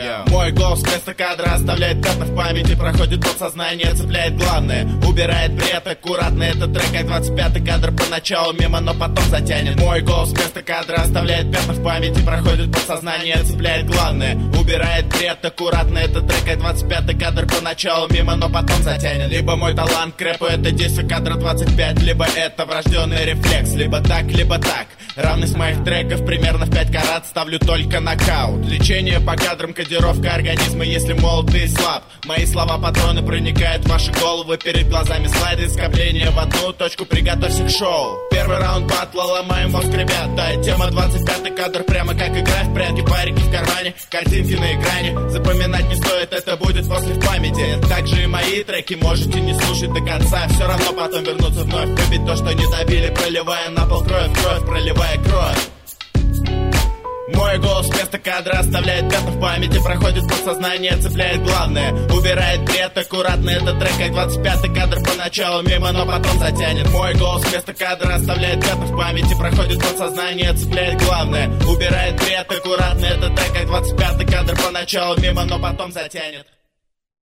Мой голос вместо кадра оставляет пятна в памяти, проходит подсознание, цепляет главное, убирает бред аккуратно. Этот трек как 25-й кадр, поначалу мимо, но потом затянет. Мой голос вместо кадра оставляет пятна в памяти, проходит подсознание, цепляет главное, убирает бред аккуратно. Этот трек как 25-й кадр, поначалу мимо, но потом затянет. Либо мой талант к рэпу — это действие кадра 25, либо это врожденный рефлекс, либо так, либо так. Равность моих треков примерно в 5 карат, ставлю только нокаут. Лечение по кадрам, кодировка организма, если молод и слаб. Мои слова патроны проникают в ваши головы, перед глазами слайды, скопление в одну точку, приготовься к шоу. Первый раунд батла, ломаем мозг, ребят. Да, тема 25-й кадр, прямо как игра в прятки, парики в кармане, картинки на экране. Запоминать не стоит, это будет после в памяти. Также и мои треки можете не слушать до конца, все равно потом вернуться вновь, выбить то, что не добили, проливая на пол кровь, кровь, проливая кровь. Мой голос вместо кадра оставляет пятна в памяти, проходит подсознание, цепляет главное, убирает бред аккуратно. Этот трек как 25-й кадр, поначалу мимо, но потом затянет. Мой голос вместо кадра оставляет пятна в памяти, проходит подсознание, цепляет главное, убирает бред аккуратно. Этот трек как 25-й кадр, поначалу мимо, но потом затянет.